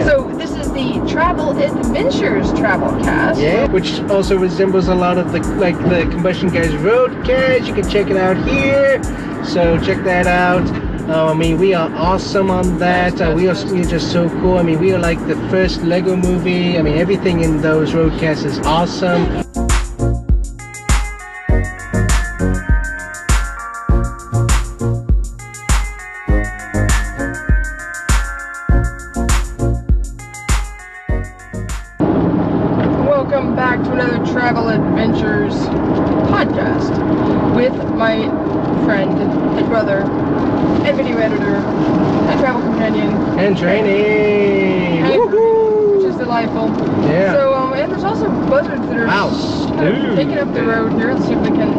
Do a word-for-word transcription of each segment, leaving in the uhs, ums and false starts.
So this is the Travel Adventures Travelcast. Yeah, which also resembles a lot of the like the Combustion Guys Roadcast. You can check it out here. So check that out. Uh, I mean, we are awesome on that. Uh, we are we're just so cool. I mean, we are like the first Lego movie. I mean, everything in those roadcasts is awesome. Welcome back to another Travel Adventures podcast with my friend and brother and video editor and travel companion And training! Woohoo! Which is delightful. Yeah. So, um, and there's also buzzards that are Wow. kind of taking up the road here. Let's see if we can.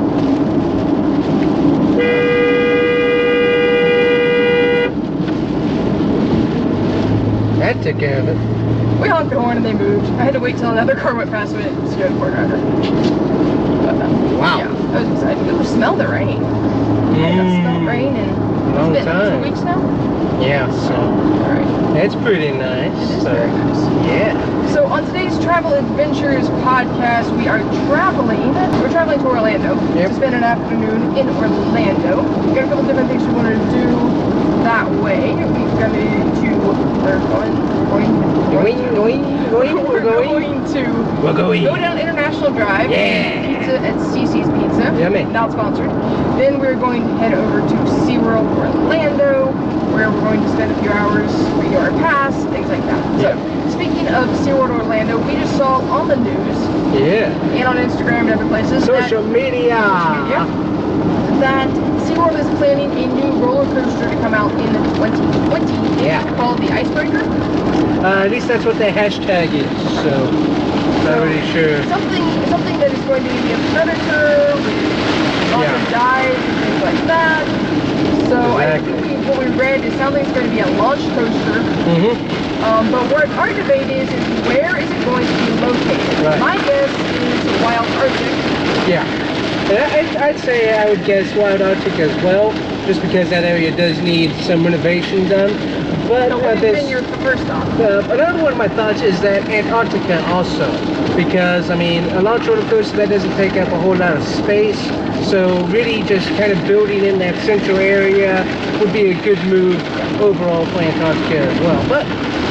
That took care of it. We honked the horn and they moved. I had to wait till another car went past me to go to Port Rider. But, um, Wow. Yeah, I was excited. We smelled the rain. Mm. I haven't smelled rain in Long it's been time. two weeks now. Yeah, so Alright. that's pretty nice. It is so, very nice. Yeah. So on today's Travel Adventures podcast, we are traveling. We're traveling to Orlando Yep. to spend an afternoon in Orlando. We got a couple different things we wanted to do that way. We're going to we're going going Going, going, going, we're we're going. going to We're going. go down International Drive. Yeah. Pizza at Cece's Pizza. Yummy. Not sponsored. Then we're going to head over to SeaWorld Orlando, where we're going to spend a few hours, renew our pass, things like that. Yeah. So, speaking of SeaWorld Orlando, we just saw on the news Yeah. and on Instagram and other places Social that, media. social media that SeaWorld is planning a new roller coaster to come out in twenty twenty. Yeah. Called the Icebreaker. Uh, at least that's what the hashtag is. So, not really sure. Something, something that is going to be a predator with lots Yeah. of dives and things like that. So Exactly. I think we, what we read, it sounds like it's going to be a launch coaster. Mm-hmm. Um, but what our debate is, is where is it going to be located? Right. My guess is Wild Arctic. Yeah. And I- I'd, I'd say I would guess Wild Arctic as well, just because that area does need some renovation done. But So uh, what has there's- been your first stop? Uh, another one of my thoughts is that Antarctica also, because I mean a launch roller coaster that doesn't take up a whole lot of space, so really just kind of building in that central area would be a good move overall for Antarctica as well. But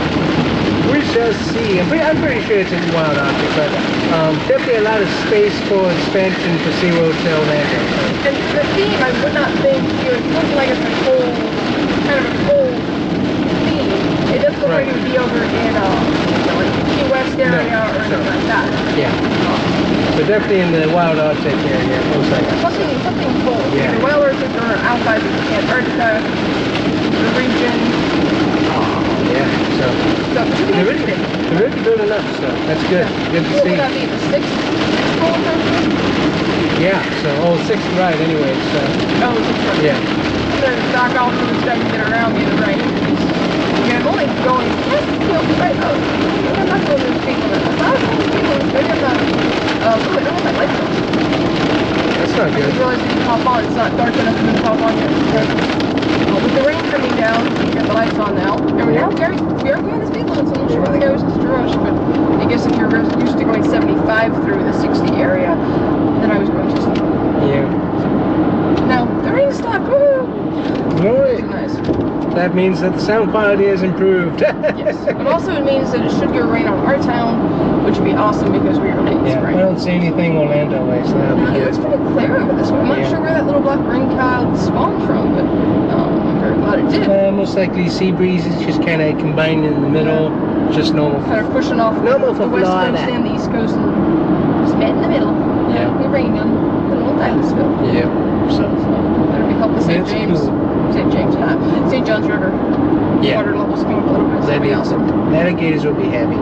we shall see. I'm pretty, I'm pretty sure it's in Wild Arctic, but um, definitely a lot of space for expansion for SeaWorld to Orlando. And the theme, I would not think, you know, it's looking like it's a whole, kind of a whole theme. It doesn't look Right. like it would be over in, uh, you know, like the Key West area No, or anything no. like that. Yeah, but definitely in the Wild Arctic area, most likely. Something, something cool. Yeah. Either Wild Arctic or outside of Antarctica, the region. Yeah, so So it should be they're really, interesting. they're really building up, so that's good. Good to What see. would that be? The sixth, sixth roller coaster? Yeah, so oh, sixth ride anyway, so Oh, sixth roller. yeah. So back off to the second get around me, right? Yeah, I'm only going, you know, right up. I'm not going to those people that, I was going to people, they're going to, uh, oh, I don't have my lights on. That's not I good. just realized we can hop on, it's not dark enough for me to hop on yet. Uh, with the rain coming down, we got the lights on now. And we, Yeah. are, we are we are going to speed limits, I'm not sure where the guy was supposed to rush, but I guess if you're used to going seventy-five through the sixty area, then I was going to speed. Yeah. Now, the rain stopped, woohoo! No It's way. nice. That means that the sound quality has improved. Yes, but also it means that it should get rain on our town, which would be awesome because we are late Yeah, I spring. don't see anything Orlando way, so that'll Uh, be it looks good. pretty clear over this way. I'm not Yeah. sure where that little black rain cloud spawned from, but um, I'm very glad it did. Uh, most likely sea breezes just kind of combined in the middle, just normal. Kind of pushing off Normal the for west Florida. coast and the east coast and just met in the middle. Yeah. The rain on the little Titusville. Yeah. So That'll be helping Saint That's James. cool. Saint James, not Saint John's River. yeah, Water levels come up a little bit. So that'd that'll be be awesome. awesome. Alligators will be happy.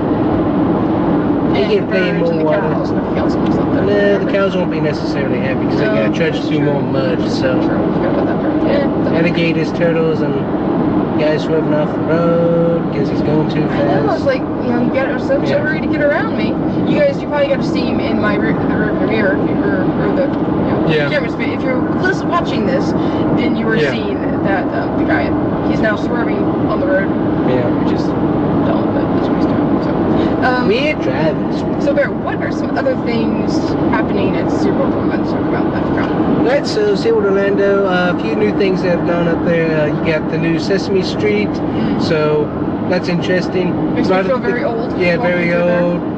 They And get plenty birds more and the water. cows, nothing else comes up there. Nah, the cows won't be necessarily happy because No, they gotta trudge that's through true. more mud. So True, forgot about that part. Yeah. alligators, turtles, and guys swerving off the road because he's going too I know, it's fast. like, you know, you got, I was so Yeah. hurry to get around me. You guys, you probably got to see him in my rear, the rear mirror, if you were, or the, you know, Yeah. camera speed. If you're listen, watching this, then you were Yeah. seeing that um, the guy, he's now swerving on the road, Yeah. which is dumb, but that's We're driving. So, Bear, what are some other things happening at SeaWorld we want to talk about? I forgot. Right, so SeaWorld Orlando, uh, a few new things that have gone up there. Uh, you got the new Sesame Street, Mm. so that's interesting. Makes me Lot feel of very the- old. Yeah, walking very through there. old.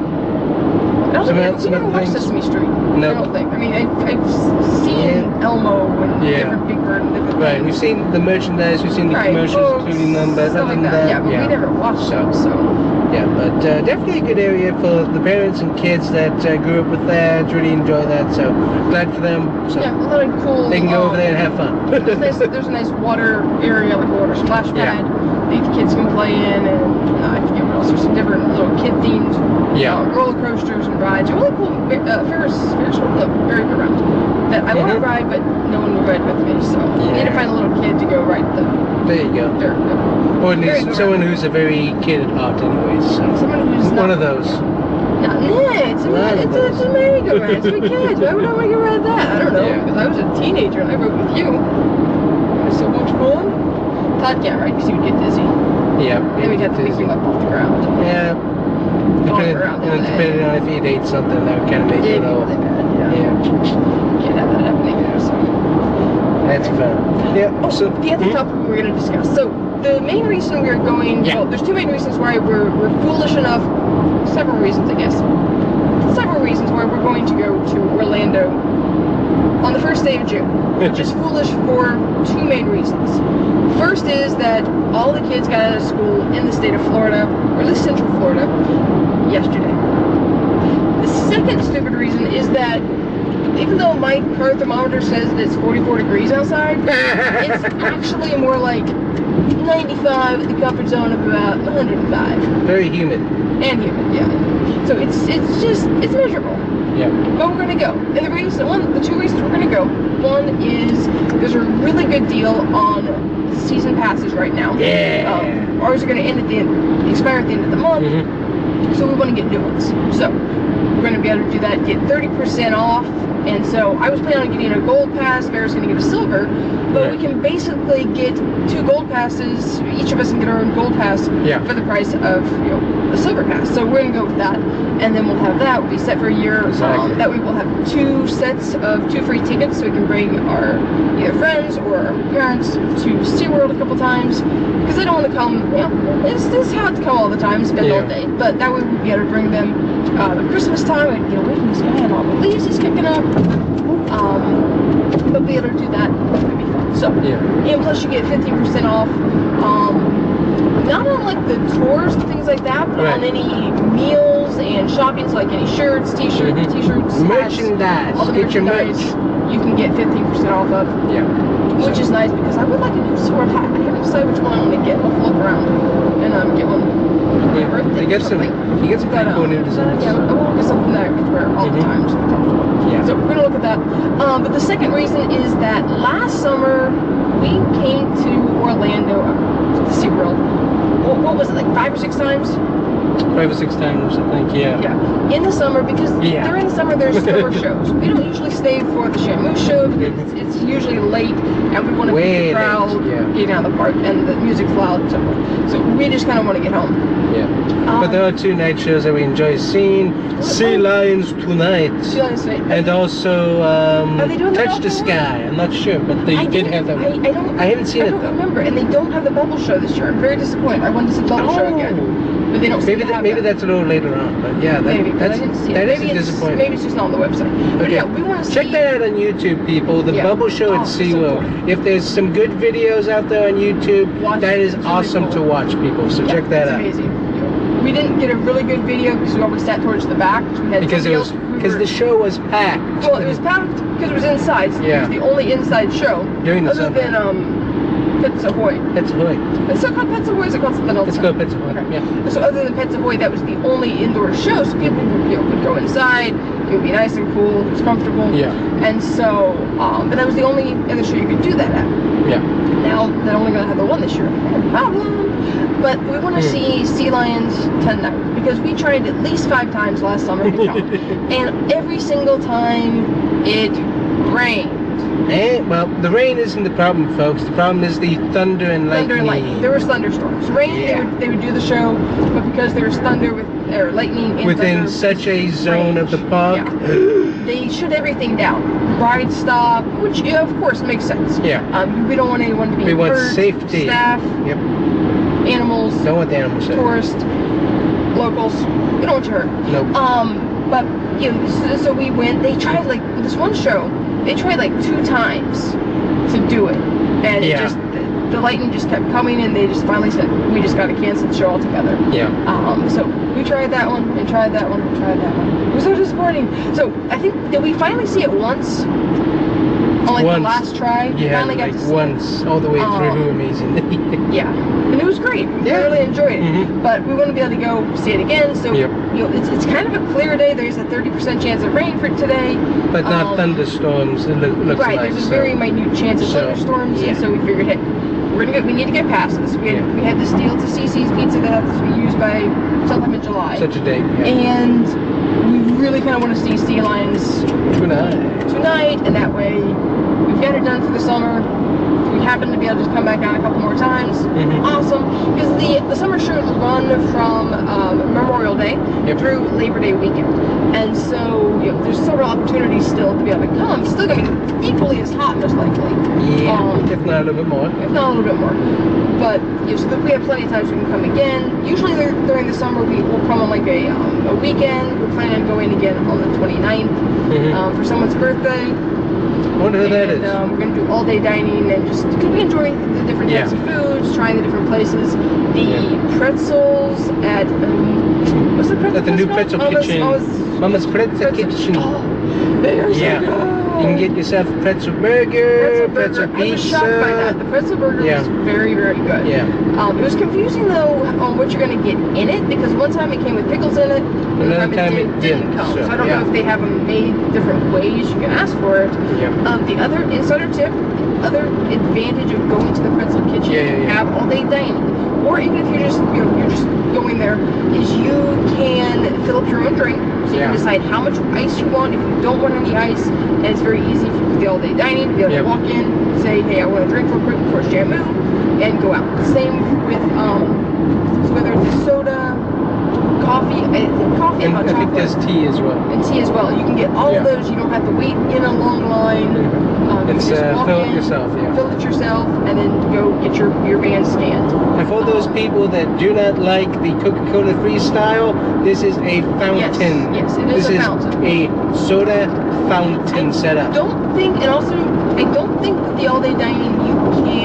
I don't Some think oth- we some never other watched things? Sesame Street. No. I don't think. I mean, I've, I've seen Yeah. Elmo and Yeah. different Big Bird and different Right, things. we've seen the merchandise, we've seen the Right, commercials, books, including them, but stuff other like than that. that, Yeah, but we never watched those, so. Yeah, but uh, definitely a good area for the parents and kids that uh, grew up with that, really enjoy that, so glad for them. So Yeah, a lot of cool. they can go um, over there and have fun. There's a, nice, there's a nice water area, like a water splash Yeah. pad that the kids can play in, and uh, I forget what else. There's some different little kid-themed Yeah. uh, roller coasters and rides. A really cool uh, Ferris, Ferris wheel, no, merry-go-round that I want to Mhm. ride, but no one will ride with me, so I need to Yeah. find a little kid to go ride the There you go. dirt. Or at least Merry-go-round. someone who's a very kid at heart anyways. So. Someone who's One not of those. No, nah, it's a, One of it's a, it's a those. merry-go-round. It's for kids. Why would I want to ride that? I don't know. Yeah. Because I was a teenager and I rode with you. It was so much fun. Todd can't ride because he would get dizzy. Yeah. Then we'd have to pick him up off the ground. Yeah. Falling Depending, around all and day. depending on if he'd ate something, that would kind of make Yeah, it it'd a be little. really bad. Yeah. Yeah. Can't have that happening there, so. That's fun. Yeah. Oh, So the other Mhm. topic we were going to discuss. So, the main reason we're going, Yeah. well, there's two main reasons why we're, we're foolish enough, several reasons, I guess. Several reasons why we're going to go to Orlando on the first day of June. Which is foolish for two main reasons. First is that all the kids got out of school in the state of Florida, or at least Central Florida, yesterday. The second stupid reason is that even though my car thermometer says that it's forty-four degrees outside, it's actually more like ninety-five with the comfort zone of about one hundred five. Very humid. And humid, yeah. So it's it's just, it's miserable. Yeah. But we're gonna go. And the reason, one, the two reasons we're gonna go. One is there's a really good deal on season passes right now. Yeah. Um, ours are gonna end at the end, expire at the end of the month. Mm-hmm. So we want to get new ones. So we're going to be able to do that, get thirty percent off. And so I was planning on getting a gold pass. Bear's going to get a silver. But we Yeah. can basically get two gold passes. Each of us can get our own gold pass Yeah. for the price of, you know, a silver pass. So we're going to go with that. And then we'll have that. We'll be set for a year. Exactly. Um, that way we'll have two sets of two free tickets. So we can bring our either friends or our parents to SeaWorld a couple times. Because they don't want to come, you know, it's, it's hard to come all the time and spend Yeah. all day. But that way we'll be able to bring them uh, at Christmas time and get away from the sky and all the leaves is kicking up. Um, they'll be able to do that. It'll be fun. So, Yeah. and plus you get fifteen percent off. Um, not on like the tours and things like that, but Right. on any meals and shoppings, like any shirts, t-shirts, Mhm. t-shirts, hats, Merchandise. all the Get your merchandise merch. you can get fifteen percent off of. Yeah. Which is nice because I would like a new sword hat. I haven't decided which one I want to get. I'll look around and um, get one for my Yeah. birthday. You or get some. something. You get some pretty But, cool um, new designs. Yeah, I want to get something that I can wear all the Mhm. time. So, Yeah. so we're gonna look at that. Um, but the second reason is that last summer we came to Orlando, uh, to SeaWorld. What, what was it, like five or six times? Five or six times, I think. Yeah. Yeah, in the summer, because Yeah. during the summer there's slower shows. We don't usually stay for the Shamu show because it's, it's usually late and we want to Way beat the late, crowd, yeah. getting out of the park, and the music's loud and so forth. So we just kind of want to get home. Yeah. Um, But there are two night shows that we enjoy seeing. Sea Lions Tonight. See you on this night. And also um, Are they doing that Touch the also? Sky. I'm not sure, but they I did didn't- have that I, one. I don't. I haven't seen I it don't though. remember, and they don't have the Bubble Show this year. I'm very disappointed. I wanted to see Bubble Show again, but they don't. seem Maybe to that, have maybe that. that's a little later on, but yeah, that, Maybe, 'cause that's I didn't see it. that is maybe a it's, disappointment. Maybe it's just not on the website. But Okay. yeah, we want to see. Check that out on YouTube, people. The Yeah. Bubble Show Oh, at so SeaWorld. cool. If there's some good videos out there on YouTube, Watch that it. is It's really awesome cool. to watch, people. So Yeah, check that it's out. amazing. We didn't get a really good video because we always sat towards the back. We had Because it somebody was else- we because were- the show was packed. Well, it was packed because it was inside. So Yeah. It was the only inside show. During the other summer. than um, Pets Ahoy. That's Ahoy. It's still called Pets Ahoy. Or is it called something else? Let's go Pets Ahoy. Okay. Yeah. So other than Pets Ahoy, that was the only indoor show. So people would, you know, could go inside. It would be nice and cool. It was comfortable. Yeah. And so, um, but that was the only other show you could do that at. Yeah. Now they're only going to have the one this year. No problem. But we want to Hmm. see Sea Lions tonight because we tried at least five times last summer to come, and every single time it rained. And, well, the rain isn't the problem, folks. The problem is the thunder and lightning. Thunder and lightning. There was thunderstorms. Rain, Yeah. they, would, they would do the show, but because there was thunder with or lightning and Within thunder, such a zone of the range. park. Yeah. They shut everything down. Ride stop, which yeah, of course makes sense. Yeah. Um, we don't want anyone to be We want hurt. safety. Staff, Yep. animals, Don't want the animals hurt. tourists, locals. We don't want you hurt. Nope. Um, but you know, so, so we went. They tried like this one show. They tried like two times to do it, and Yeah. it just the, the lightning just kept coming, and they just finally said we just got to cancel the show altogether. Yeah. Um, so we tried that one, and tried that one, and tried that one. It was so disappointing. So I think did we finally see it once? On like Once. the last try, we Yeah, finally got like to see once, all the way Um, through. Amazing. it. Yeah, and it was great. We Yeah. really enjoyed it. Mhm. But we want to be able to go see it again. So Yep. you know, it's, it's kind of a clear day. There's a thirty percent chance of rain for today. But not Um, thunderstorms, it loo- looks Right, like. there's a so. very minute chance of So, thunderstorms, yeah. and so we figured, hey, we're gonna get, we need to get past this. We had, Yeah. we had this deal to C C's Pizza that has to be used by sometime in July, Such a day. Yeah. and we really kind of want to see Sea Lions Tonight. tonight, and that way we've got it done for the summer. If we happen to be able to just come back on a couple more times, Mhm. awesome. Because the the summer shows run from um, Memorial Day Yep. through Labor Day weekend, and so you know, there's several opportunities still to be able to come. It's still gonna be equally as hot, most likely. Yeah. Um, if not a little bit more. if not a little bit more. But you know, so that we have plenty of times we can come again. Usually dur- during the summer we will come on like a, um, a weekend. We're planning on going again on the twenty-ninth Mhm. um, for someone's birthday. I wonder who that And, is. Um, we're going to do all day dining and just because we enjoy the different types Yeah. of foods, trying the different places. The Yeah. pretzels at, um, what's the pretzel At the new place pretzel called? Mama's- kitchen. Mama's Mama's Pretzel Pretzel- Kitchen. Oh, they are so Yeah. good. You can get yourself a pretzel burger, pretzel, pretzel burger. I was shocked by that. pizza. The pretzel burger Yeah. was very, very good. Yeah. Um, it was confusing though on what you're going to get in it because one time it came with pickles in it, Another another time did, it didn't didn't, come. so, So I don't yeah. know if they have them made different ways. You can ask for it. Yeah. Um, the other insider tip, other advantage of going to the pretzel kitchen, Yeah, yeah, yeah. have all day dining, or even if you're just you know you're just going there, is you can fill up your own drink. So you Yeah. can decide how much ice you want. If you don't want any ice, and it's very easy for the all day dining to be able Yep. to walk in, say, hey, I want a drink real quick before Shamu, and go out. Same with um, so whether it's soda, coffee, I think coffee and And hot I think chocolate there's tea as well. and tea as well. You can get all Yeah. of those. You don't have to wait in a long line. Um, you It's just uh, walk fill it in, yourself, yeah. fill it yourself, and then go get your your band scanned. And for those people that do not like the Coca-Cola Freestyle, this is a fountain. Yes, yes, it is this a fountain. is a soda fountain setup. Don't think, and also I don't think with the all-day dining you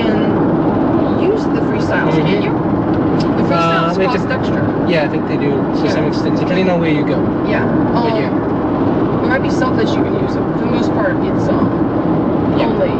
can use the freestyles, Mhm. can you? The freestyles Uh, it cost dep- extra. Yeah, I think they do to Yeah. some extent, depending on where you go. Yeah. But Um, yeah. There might be some that you can use. But for the most part, it's um Yeah. only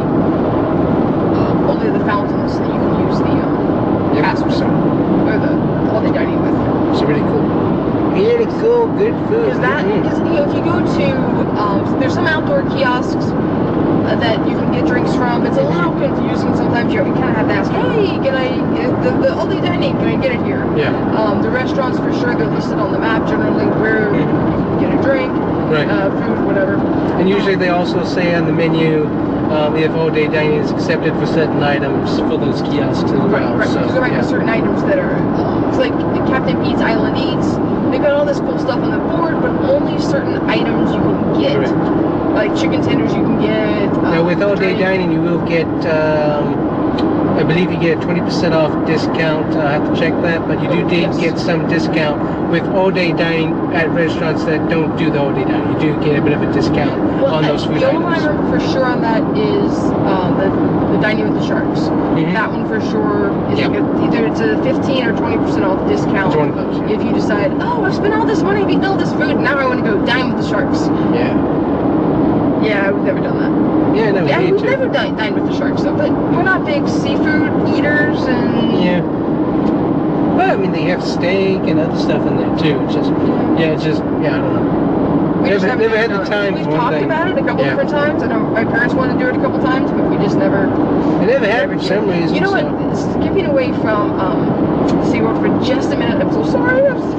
uh, only the fountains that you can use the um, Yep. pass with, So, or the all-day dining with. it's really cool. Really cool, good food. Because that, Mhm. because you know, if you go to, um, there's some outdoor kiosks uh, that you can get drinks from. It's a little confusing sometimes. You kind of have to ask, hey, can I uh, the, the all-day dining? Can I get it here? Yeah. Um, the restaurants for sure they're listed on the map generally where you can get a drink, Right. uh, food, whatever. And usually they also say on the menu um, if all-day dining is accepted for certain items for those kiosks as well. Right, right. So, Because there might yeah. be certain items that are, um, it's like Captain Pete's Island Eats. They've got all this cool stuff on the board, but only certain items you can get. Correct. Like chicken tenders you can get. Um, Now with all-day drink. dining, you will get, um, I believe you get a twenty percent off discount. I have to check that, but you do Oh, did yes. get some discount with all-day dining at restaurants that don't do the all-day dining. You do get a bit of a discount Well, on I- those food the only one I items. remember for sure on that is um, the, the dining with the sharks. Mhm. That one for sure is Yep. like a, either it's a fifteen or twenty percent off discount. It's one of those, yeah. If you decide, oh, I've spent all this money eating all this food, now I want to go dine with the sharks. Yeah. Yeah, we've never done that. Yeah, no, we Yeah, need we've to. never dined, dined with the sharks though, but we're not big seafood eaters and Yeah. Well, I mean, they have steak and other stuff in there too. It's just, yeah, it's just, yeah, I don't know. we just Never- haven't never had the done it. time We've for one talked thing. about it a couple Yeah. different times. I know my parents wanted to do it a couple times, but we just never. I never had never for did. some reason. You know so. what? Skipping away from um, SeaWorld for just a minute. I'm so sorry. I'm so sacrilegious.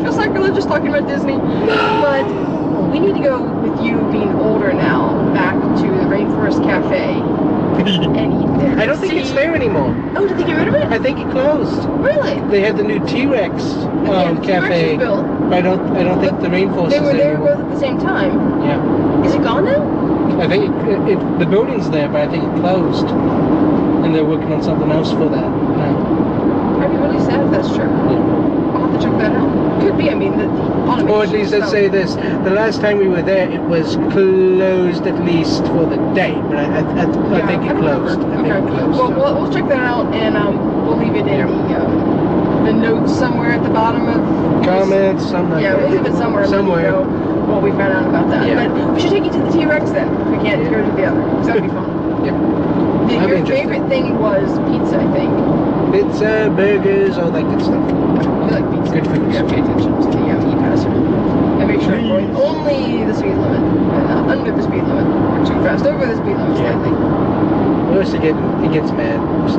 not just talking about Disney, but we need to go with you being older now back to the Rainforest Cafe and eat there. I don't think See? it's there anymore. Oh, did they get rid of it? I think it closed. Really? They had the new T-Rex um, Yeah, the T-Rex cafe. was built. But I don't. I don't think the Rainforest They is were there there anymore. both at the same time. Yeah. Is it gone now? I think it, it, it, the building's there, but I think it closed, and they're working on something else for that now. I'd be really sad if that's true. Yeah. I'll have to check that out. Could be. I mean, the, the automation. Or at least let's stuff. say this: the last time we were there, it was closed at least for the day. But I, I, I, I Yeah, think it I remember. closed. I Okay. think it closed. Well, we'll, we'll check that out, and um, we'll leave it in Yeah. the um, the notes somewhere at the bottom of Comments, something like Yeah, that. we'll leave it somewhere. and let you Somewhere. know what we found out about that. Yeah. But we should take you to the T-Rex then. If we can't Yeah. go to the other, 'cause that'd be fun. Yep. The, That'd be your interesting. favorite thing was pizza, I think. Pizza, burgers, all that good stuff. You like pizza? Good foods. Yeah, pay attention to the um, e-passer. And make sure I'm going only the speed limit and not under the speed limit or too fast over the speed limit Yeah. slightly. Worse, it, get, it gets mad. So.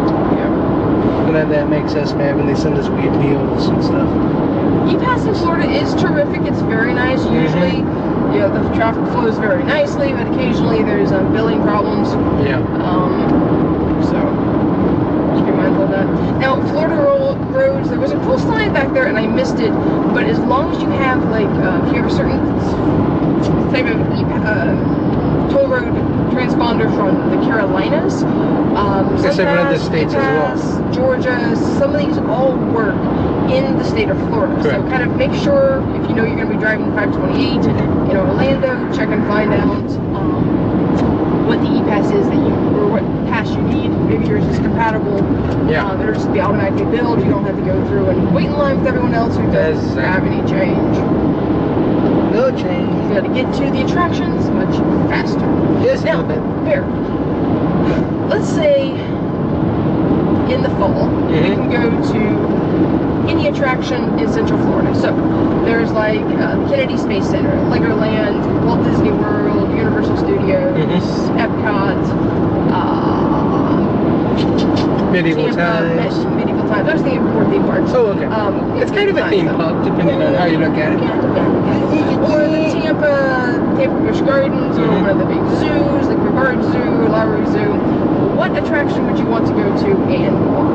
Yeah. And then that makes us mad when they send us weird deals and stuff. E-Pass in Florida is terrific. It's very nice. Usually, you know, the traffic flows very nicely, but occasionally there's um, billing problems. Yeah. Um, so, just be mindful of that. Now, Florida ro roads, there was a cool sign back there and I missed it, but as long as you have, like, uh, if you have a certain type of e uh, toll road transponder from the Carolinas, um, There's several other SunPass, states as well. E-Pass, Georgia, some of these all work in the state of Florida. Correct. So kind of make sure, if you know you're going to be driving five twenty-eight in Orlando, check and find out um, what the e-pass is that you, or what pass you need. Maybe yours is compatible. Yeah. Um, it'll just be automatically billed. You don't have to go through and wait in line with everyone else who doesn't Exactly. have any change. No change. You got to get to the attractions much faster. Just a Now, little bit. Bear, let's say in the fall, we Mhm. can go to any attraction in Central Florida. So there's like uh, the Kennedy Space Center, Legoland, Walt Disney World, Universal Studios, Mhm. Epcot, uh, Medieval Tampa, times. Med- Medieval Times. I was thinking more theme parks. Oh, okay. Um, It's kind of a times, theme though. park, depending on how you look at it. Or the Tampa, Tampa Busch Gardens, or Mhm. one of the big zoos, like Brevard Zoo, Lowry Zoo. What attraction would you want to go to and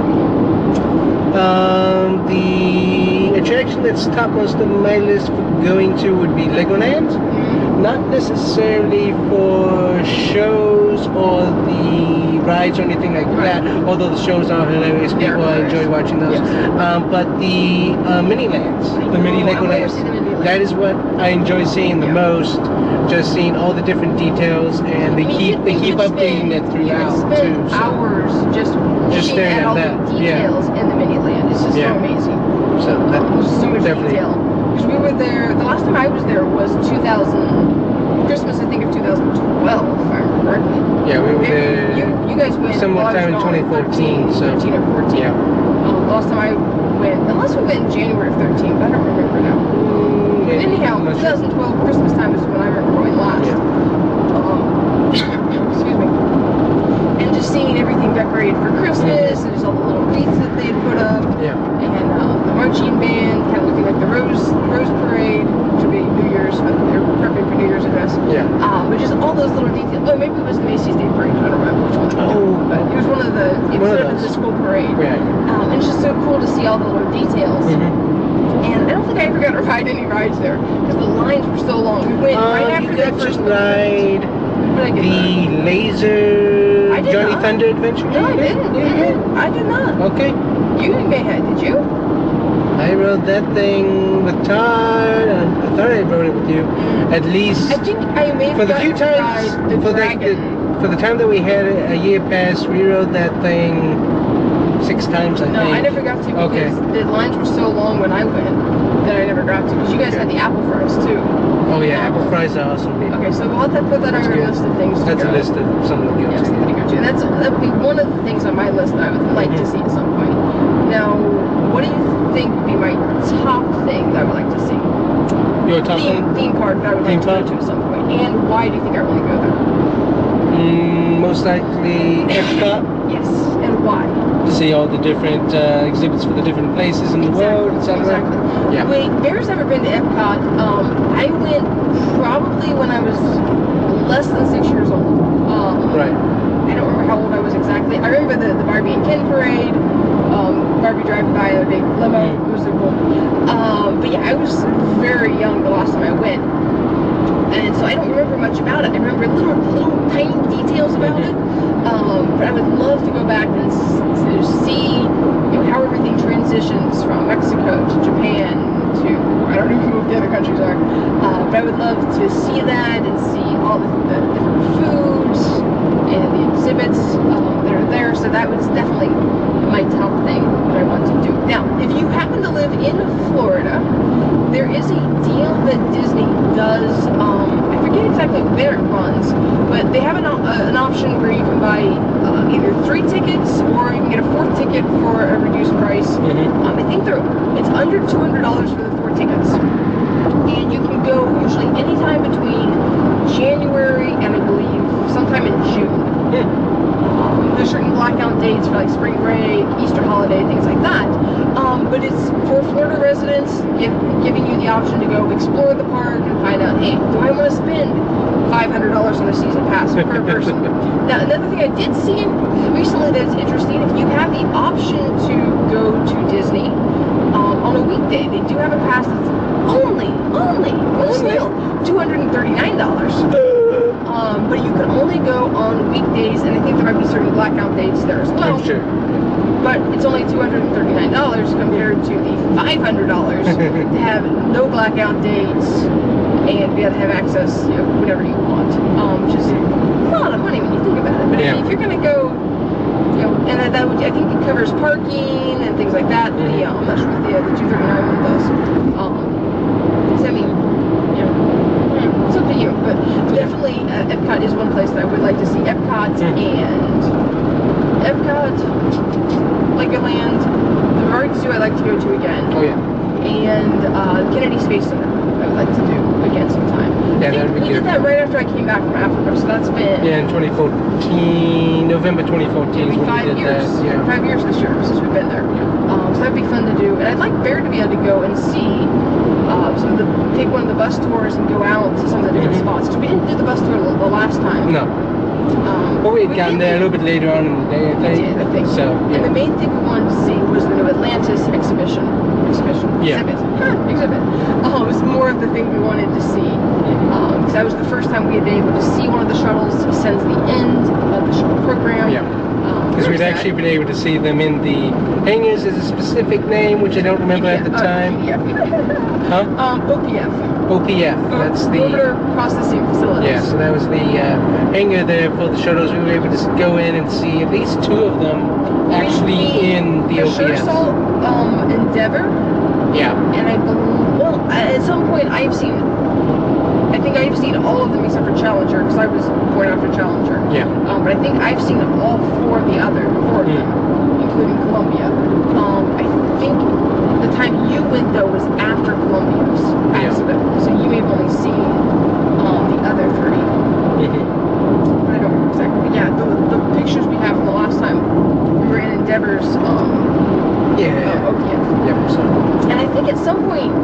why? Um, the attraction that's topmost on my list for going to would be Legoland. Not necessarily for shows or the rides or anything like Right. that, although the shows are hilarious. They're People hilarious. enjoy watching those. Yes. Um, but the uh, mini lands, the mini Oh, I've never Legolands, seen the mini that lands. is what I enjoy seeing the Yeah. most. Just seeing all the different details, and they I mean, keep you- they you keep could updating spend- it throughout You could spend too. So. hours just, Just looking staring at at all that, the yeah. details in the mini land. It's just Yeah. so amazing. So that There's so much definitely. detail. Because we were there, the last time I was there was two thousand, Christmas I think of two thousand twelve, if I remember correctly. Yeah, we were Maybe there. You, you guys went similar while I was time in gone, twenty fourteen, so- thirteen or fourteen. Yeah. Um, last time I went, unless we went in January of thirteen, but I don't remember now. Mm, But anyhow, I'm not sure. twenty twelve Christmas time is when I remember going last. Yeah. Um, excuse me. And just seeing everything decorated for Christmas, and just all the little wreaths that they had put up, Yeah. and um, the marching band, kind of looking like the Rose Rose Parade, which would be New Year's, but they're prepping for New Year's, I guess. Yeah. Um, but just all those little details. Oh, maybe it was the Macy's Day Parade. I don't remember which one. Oh. But it was one of the. It One was of sort of the those. school parade. Right. Um, and it's just so cool to see all the little details. Mm-hmm. And I don't think I ever got to ride any rides there because the lines were so long. We went right Uh, after you the got first to ride What did I get to ride? the laser I did Johnny not. Thunder Adventure. No, I Yeah, you did. didn't. Yeah, you did. I did not. Okay. You may have, did you? I rode that thing with Todd, and I thought I rode it with you. At least I think I may have for the gotten few to times, ride the for the, dragon. the for the time that we had it, a year past, we rode that thing six times. I No, think. I never got to because Okay. the lines were so long when I went that I never got to. Because you guys Okay. had the apple fries too. Oh yeah, apple fries are awesome. People. Okay, so we'll have to put that on That's our good. list of things to That's go. a list of something to go Yes, to. to go to. And that's that would be one of the things on my list that I would like to Mhm. see at some point. Now, what do you think would be my top thing that I would like to see? Your top Theme, thing? theme park that I would Theme like to park? go to at some point. And why do you think I want to go there? Mm, most likely Epcot. Yes. And Why? To see all the different uh, exhibits for the different places in the world, et cetera. Exactly. Yeah. Wait, Bear's never been to Epcot. Um, I went probably when I was less than six years old. Um, Right. I don't remember how old I was exactly. I remember the, the Barbie and Ken parade. Um, Barbie driving by in a big limo. Mm. It was so cool. Um, but yeah, I was very young the last time I went. And so I don't remember much about it. I remember little, little tiny details about Mhm. it. Um, but I would love to go back and s- to see, you know, how everything transitions from Mexico to Japan to, I don't know who the other countries are. Uh, but I would love to see that and see all the, the different foods and the exhibits um, that are there. So that was definitely my top thing that I want to do. Now, if you happen to live in Florida, there is a deal that Disney does. Um, I forget exactly where it runs, but they have an, uh, an option where you can buy uh, either three tickets or you can get a fourth ticket for a reduced price. Mm-hmm. Um, I think they're it's under two hundred dollars for the four tickets, and you can go usually anytime between January and I believe sometime in June. Hmm. Um, there's certain blackout dates for like spring break, Easter holiday, things like that. Um, but it's for Florida residents, give, giving you the option to go explore the park and find out, hey, do I want to spend five hundred dollars on a season pass per person? Now, another thing I did see recently that's interesting, if you have the option to go to Disney um, on a weekday, they do have a pass that's only, only, only still two hundred thirty-nine dollars. Um, but you can only go on weekdays, and I think there might be certain blackout dates there as well. I'm sure. But it's only two hundred thirty-nine dollars compared to the five hundred dollars to have no blackout dates and be able to have access, you know, whenever you want. Um, which is a lot of money when you think about it. But Yeah. if you're going to go, you know, and that, that would, I think it covers parking and things like that. Mm-hmm. The, uh, I'm not sure what the, uh, the two thirty-nine one does. Um, so I mean, you know, it's up to you. But definitely, uh, Epcot is one place that I would like to see. Epcot Mm. and Epcot, Legoland, the Art Zoo I'd like to go to again, Oh yeah. and uh, Kennedy Space Center I would like to do again sometime. Yeah, I think that'd be we good. did that right after I came back from Africa, so that's been Yeah, in twenty fourteen, November twenty fourteen is maybe when five we did years, that. Yeah. five years this year since we've been there. Um, so that'd be fun to do, and I'd like Bear to be able to go and see uh, some of the, take one of the bus tours and go out to some of the different Mhm. spots. Because we didn't do the bus tour the, the last time. No. Um, But we had we gotten did there a do- little bit later on in the day, I We think. did, I think. So, And the yeah. main thing we wanted to see was the new Atlantis exhibition. Exhibition? Yeah. Exhibit. Huh, exhibit. Um, it was more of the thing we wanted to see. Mhm. Because that was the first time we had been able to see one of the shuttles since the end of the shuttle program. Yeah. Because we'd actually been able to see them in the hangars as a specific name, which I don't remember at the time. Yeah. Huh? um, O P F. O P F. That's the. Orbiter Processing Facility. Yeah, so that was the uh, hangar there for the shuttles. We were able to s- go in and see at least two of them actually We- in the for O P sure F. saw um, Endeavor. Yeah. And I believe, well, at some point I've seen, I think I've seen all of them except for Challenger, because I was born after Challenger. Yeah. Um, but I think I've seen all four of the other, four of them, including Columbia. Um, I think the time you went though was after Columbia's Yeah. accident, so you may have only seen um, the other three. Mhm. I don't remember exactly. But yeah, the, the pictures we have from the last time we were in Endeavor's um, Yeah. uh, O P F. Yep. So. And I think at some point,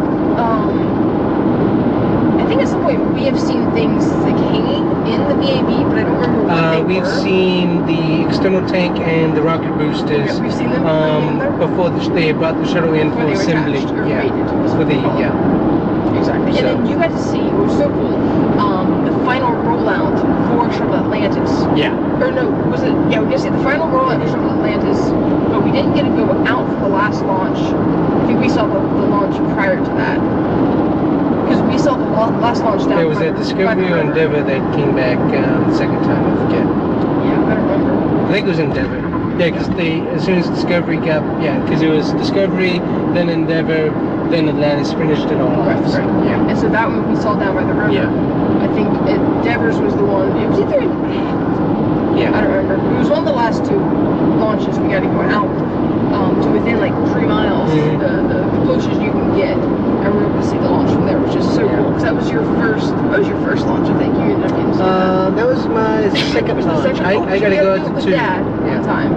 um, I think at some point we have seen things like hanging in the V A B, but I don't remember what Uh, they we've were. seen the external tank and the rocket boosters. Yeah, we've seen them hanging in there? um, before the, they brought the shuttle in Before for they were assembly. attached or Yeah. rated, is For what the they call it. yeah. Exactly. So- And then you got to see, it was so cool, um, the final rollout for Shuttle Atlantis. Yeah. Or no, was it, yeah, we got to see the final rollout for Shuttle Atlantis, but we didn't get to go out for the last launch. I think we saw the, the launch prior to that. Because we saw the la- last launch down There was by a the- by Discovery the or river. Endeavor that came back um, the second time. I forget. Yeah, I don't remember. I think it was Endeavor. Yeah, because they as soon as Discovery got yeah, because it was Discovery, then Endeavor, then Atlantis finished it all Right, off. So, right. yeah. And so that one we saw down by the river. Yeah. I think Endeavor's was the one. It was either. I Yeah. don't remember. It was one of the last two launches we got to go out um, to within like three miles, Mhm. the, the, the closest you can get, and we were able to see the launch from there, which is so Yeah. cool. Because that was your first. That was your first launch, I think. You ended up getting to see that. Uh, that was my It second was the launch. second I, launch. I got to You go had to with two. Dad one Yeah. time, and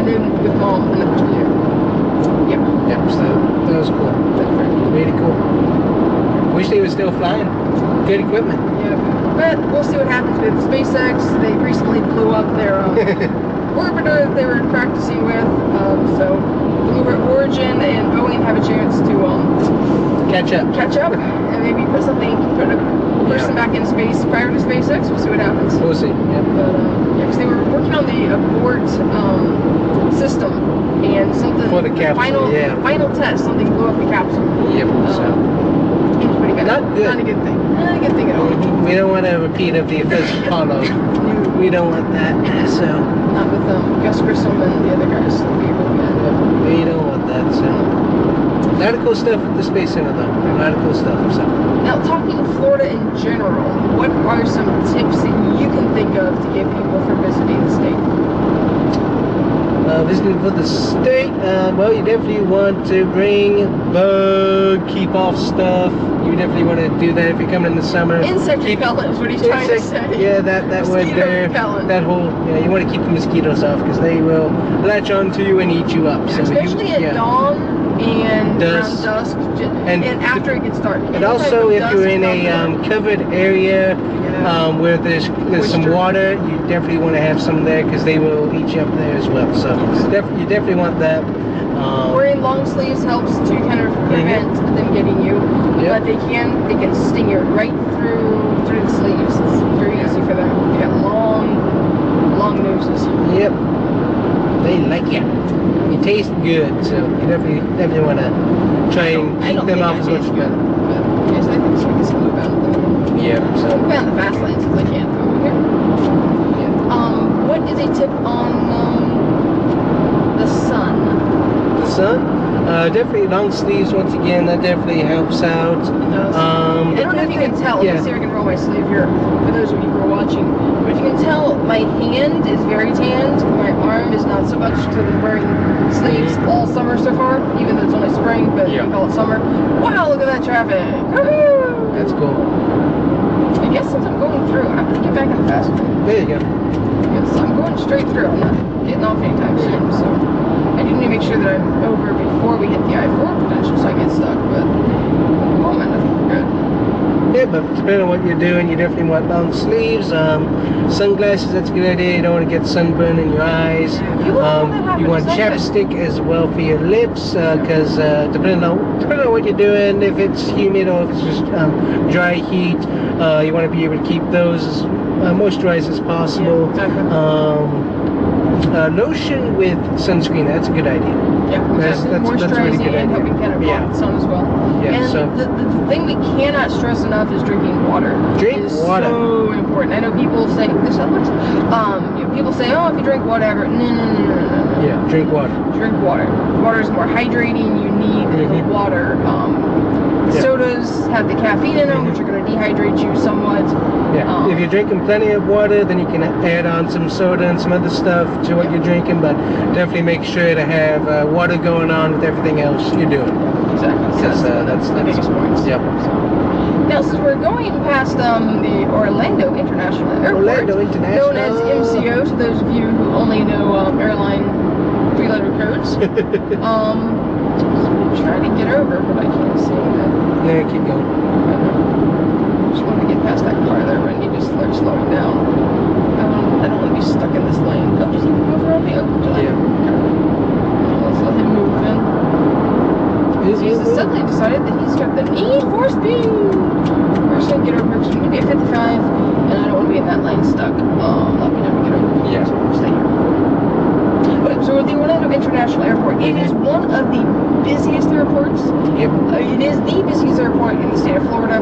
then with mom, and then with you. Yeah. Yeah, so that was cool. That's very cool. Really cool. Wish they were still flying. Good equipment. Yeah, but we'll see what happens with SpaceX. They recently blew up their um, orbiter that they were practicing with. Um, so Blue Origin and Boeing have a chance to um, Catch up. catch up and maybe put something, put a person Yeah. back in space prior to SpaceX. We'll see what happens. We'll see. Yep. But um, yeah, because they were working on the abort um, system and something. For the capsule, final, yeah. Final test. Something blew up the capsule. Yep. So. Um, it was pretty bad. Not good. Not a good thing. Not a good thing at all. We don't want a repeat of the first Apollo. No. We don't want that. So. Not with um, Gus Grissom and the other guys. That we were mad. We don't want that. So. A lot of cool stuff at the Space Center, though. A lot of cool stuff. So. Now, talking Florida in general, what are some tips that you can think of to give people for visiting the state? Uh, visiting for the state, uh, well, you definitely want to bring bug, keep off stuff. You definitely want to do that if you're coming in the summer. Insect Keep- repellent is what he's trying Insect- to say. Yeah, that, that word Mosquito there. repellent. That whole, yeah, you want to keep the mosquitoes off because they will latch onto you and eat you up. So Especially you, at yeah. dawn and Dusk. around dusk, ju- And and, after it gets dark. And Anytime also, from if dusk you're in till a dawn. um, covered area Yeah. um, where there's there's some Moisture. water, you definitely want to have some there because they will eat you up there as well. So def you definitely want that. Um, Wearing long sleeves helps to kind of prevent them getting you, Yep. but they can they can sting you right through through the sleeves. It's very easy for them. They got long, long noses. Yep. They like it. It tastes good, so you definitely definitely want to try and I keep don't them think off it as much tastes as good, but yes, I think so. I guess I'll move out of the Yeah. move So out the fast lanes if I can from over here. yeah. Um, what is a tip on um, the sun? The sun. Uh, definitely long sleeves once again. That definitely helps out. It does. Um, I don't know if you can tell. Let Yeah. me see if I can roll my sleeve here for those of you who are watching. But if you can tell, my hand is very tanned. My arm is not so much because I've been wearing sleeves Mhm. all summer so far, even though it's only spring, but Yeah. we call it summer. Wow, look at that traffic. Woohoo! That's cool. I guess since I'm going through, I'm going to get back in the fast lane. There you go. Because I'm going straight through. I'm not getting off anytime soon. So I do need to make sure that I'm over before we hit the I four potential so I get stuck. But at the moment, I think we're good. Yeah, but depending on what you're doing, you definitely want long sleeves. Um, sunglasses, that's a good idea. You don't want to get sunburn in your eyes. You wouldn't Um, want that happen, you want it's not good. chapstick as well for your lips, because uh, depending on depending on what you're doing, if it's humid or if it's just um, dry heat, uh, you want to be able to keep those as uh, moisturized as possible. Yeah, exactly. Um, uh, lotion with sunscreen, that's a good idea. Yeah, That's- exactly. that's- that's a Moisturizing really good and idea. helping kind of block Yeah. the sun as well. Yeah, and so- the, the thing we cannot stress enough is drinking water. Drink It is water. so important. I know people say this. Um, you know, people say, "Oh, if you drink whatever." No, no, no, no, no, no. Yeah, drink water. Drink water. Water is more hydrating. You need Mhm. the water. Um, Yeah. Sodas have the caffeine in them, Mhm. which are going to dehydrate you somewhat. Yeah, Um, if you're drinking plenty of water, then you can add on some soda and some other stuff to what you're drinking, but definitely make sure to have uh, water going on with everything else you're doing. Exactly. So Because uh, that's that's, the that's, biggest point. Yep. Now, since we're going past um, the Orlando International Airport, Orlando International. known as M C O, to those of you who only know um, airline three-letter codes, um, I'm trying to get over, but I can't see that. Yeah, keep going. I just want to get past that car there, but I need to start slowing down. I don't, I don't want to be stuck in this lane. Oh, just even move around the other lane. Yeah. Let's let him move in. Is He's it- suddenly decided that he's got the need for speed. We're just gonna get over because we need to be at fifty-five, and I don't want to be in that lane stuck. Um, let me know to get over. Yeah. So we'll stay here. Okay, so the Orlando International Airport, it is one of the busiest airports. Yep. Uh, it is the busiest airport in the state of Florida.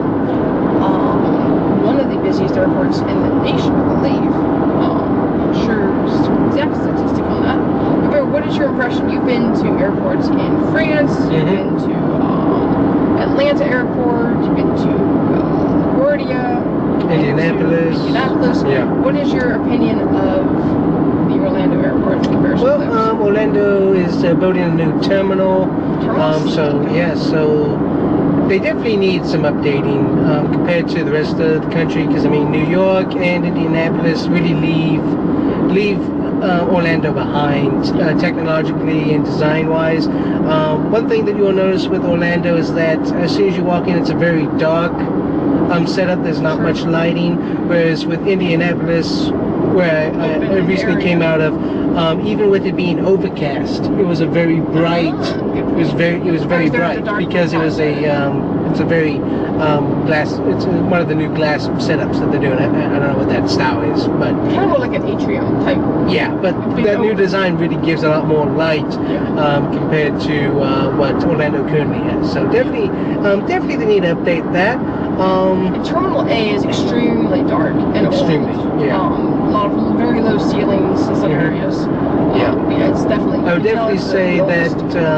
Um, one of the busiest airports in the nation, I believe. Um, not sure exact statistic on that. But what is your impression? You've been to airports in France. You've Mhm. been to um, Atlanta Airport. You've been to uh, LaGuardia. you've been to Indianapolis. Indianapolis. Yeah. What is your opinion of the Orlando Airport in comparison Well, to those? um, Orlando is uh, building a new terminal. Terminal Um, C. so, yeah, so they definitely need some updating um, compared to the rest of the country because, I mean, New York and Indianapolis really leave leave uh, Orlando behind uh, technologically and design-wise. Um, one thing that you'll notice with Orlando is that as soon as you walk in, it's a very dark um, setup. There's not much lighting, whereas with Indianapolis, where I, I, I recently came out of, um, even with it being overcast, it was a very bright. It was very, it was very bright because it was a, um, it's a very um, glass. It's one of the new glass setups that they're doing. I, I don't know what that style is, but kind of more like an atrium type. Yeah, but that new design really gives a lot more light um, compared to uh, what Orlando currently has. So definitely, um, definitely they need to update that. Um, and Terminal A is extremely dark and extremely, old. yeah. Um, a lot of very low ceilings in some Mhm. areas. Yeah. Um, yeah, it's definitely. I would you can tell definitely it's the say oldest. that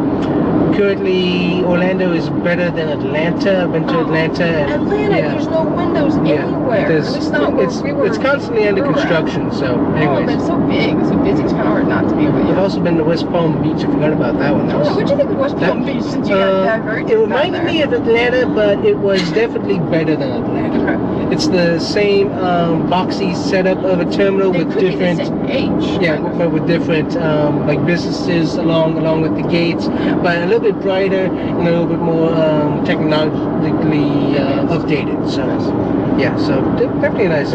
um, currently Orlando is better than Atlanta. I've been to Oh, Atlanta. And, Atlanta, yeah. there's no windows Yeah, anywhere. there's- At least not where it's, we were. it's constantly under we were at. construction. So, Oh, but anyways, it's so big, it's so busy. It's kind of hard not to be able to. I've also been to West Palm Beach. I forgot about that one. That Oh, was- what'd you think of West Palm that- Beach since you uh, got diverted? It reminded me of Atlanta, but it was definitely better than Atlanta. Okay. It's the same um, boxy setup of a terminal They with could be different, the same age. yeah, kind of. but with different um, like businesses along along with the gates, but a little bit brighter and a little bit more um, technologically uh, updated. So, yeah, so de- definitely a nice,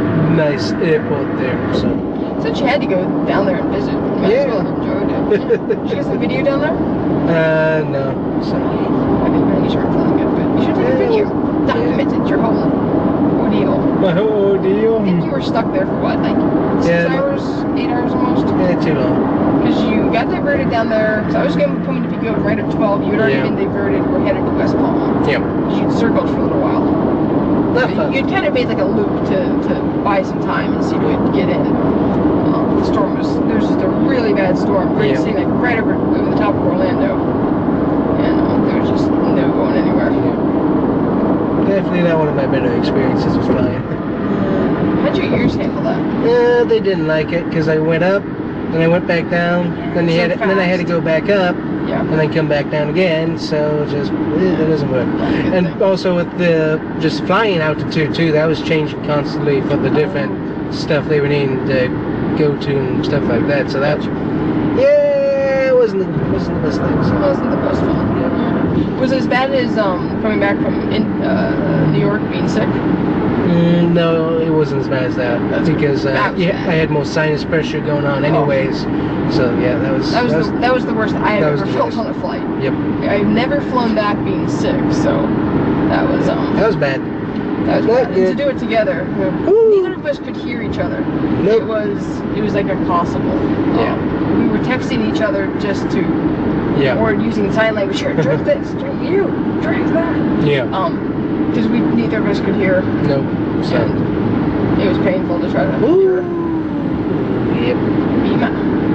nice airport there. So, Since you had to go down there and visit, you might Yeah. as well have enjoyed it. Did you get some video down there? uh, no, so I mean, man, you weren't feeling good, but you should take a Yeah. video. Documented your whole ordeal. my whole deal. I think you were stuck there for what, like six Yeah. hours, eight hours almost? Yeah, too long. Because you got diverted down there. Because I was going coming to pick you up right at twelve. You had already Yeah. been diverted. We're headed to West Palm. Yeah, You'd circled for a little while. not fun. You'd kind of made like a loop to, to buy some time and see if you could get in. Um, the storm was, there's just a really bad storm. Great Yeah. scenic right over, over the top of Orlando. And um, there was just no going anywhere. Definitely not one of my better experiences with flying. How'd your ears handle that? Uh, they didn't like it because I went up, then I went back down, then they So had, and then I had to go back up, Yeah. and then come back down again. So just eh, that doesn't work. And also with the just flying altitude too, that was changing constantly for the different stuff they were needing to go to and stuff like that. So that, yeah, it wasn't the, wasn't the best thing. It So. wasn't the best fun. Was it as bad as um, coming back from in, uh, New York being sick? Mm, no, it wasn't as bad as that That's- because uh, that was yeah, bad. I had more sinus pressure going on anyways. So yeah, that was That was, the, that was the worst I have that was ever the felt worst. on a flight. Yep, I've never flown back being sick, so that was um that was bad. that was not bad. And to good. do it together, Woo. neither of us could hear each other. Nope. It was it was like impossible. Yeah. Um, we were texting each other just to, Yeah, or using sign language. Here, drink this, drink you, drink that. yeah. Um, because we neither of us could hear, Nope. So. and it was painful to try to Ooh. hear. Yep. Mima.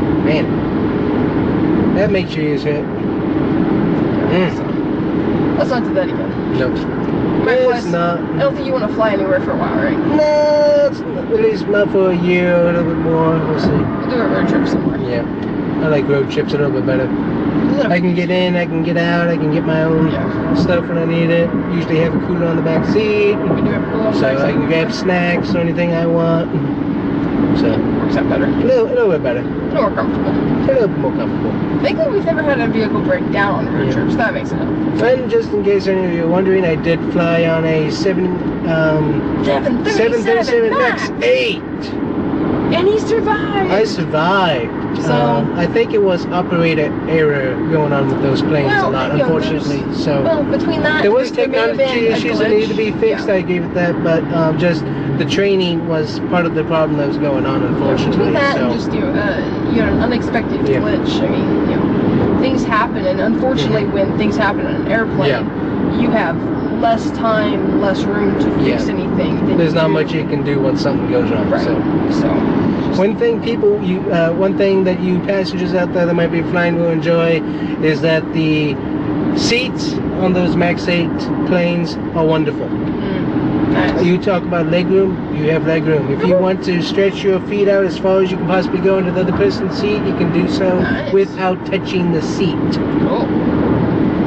Man, that makes your ears hurt. Mm. So, let's not do that again. Nope. My It's flights- not. I don't think you want to fly anywhere for a while, right? No, it's not, at least not for a year or a little bit more. We'll see. We'll do a road trip somewhere. Yeah, I like road trips a little bit better. A little I can get in, I can get out, I can get my own Yeah. stuff when I need it. Usually have a cooler on the back seat, We do have a cool so I can grab snacks or anything I want. So Works out better. a little, a little bit better, A little more comfortable. a little bit more comfortable. Thankfully, we've never had a vehicle break down on road Yeah. trips. That makes it up. And just in case any of you are wondering, I did fly on a seven um, seven seven thirty-seven Max Max. eight. And he survived. I survived. So- um, I think it was operator error going on with those planes Well, a lot, you know, unfortunately. there's- So. Well, between that, There was there may have technology been a issues that glitch. needed to be fixed. Yeah. I gave it that, but um, just the training was part of the problem that was going on, unfortunately. Between that so and just you know, uh, you know, an unexpected Yeah. glitch. I mean, you know, things happen, and unfortunately, Mhm. when things happen on an airplane, Yeah. you have less time, less room to fix Yeah. anything. Than there's you not do. much you can do when something goes wrong. Right. So So. just- one thing people, you, uh, one thing that you passengers out there that might be flying will enjoy is that the seats on those Max eight planes are wonderful. Mm, nice. You talk about legroom, you have legroom. If you want to stretch your feet out as far as you can possibly go into the other person's seat, you can do so Nice. without touching the seat. Cool. That's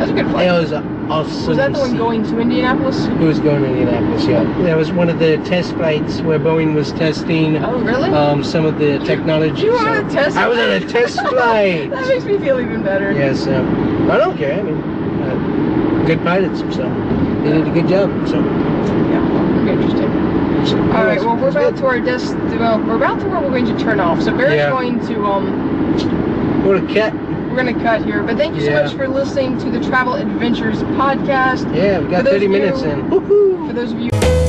was a good flight. It was awesome. Was that the one seat. going to Indianapolis? It was going to Indianapolis, yeah. That was one of the test flights where Boeing was testing Oh, really? um, some of the technology. You were so on a test I was on a test flight. That makes me feel even better. Yes, yeah, so I don't care. I mean, uh, good pilots, so they did a good job. So Yeah, very interesting. so, All right, well, we're it's about good. to our desk. Well, we're about to where we're going to turn off. So Barry's Yeah. going to um, What a cat. we're going to cut here. But thank you so Yeah. much for listening to the Travel Adventures podcast. Yeah, we got For those thirty of you- minutes in. Woohoo! For those of you.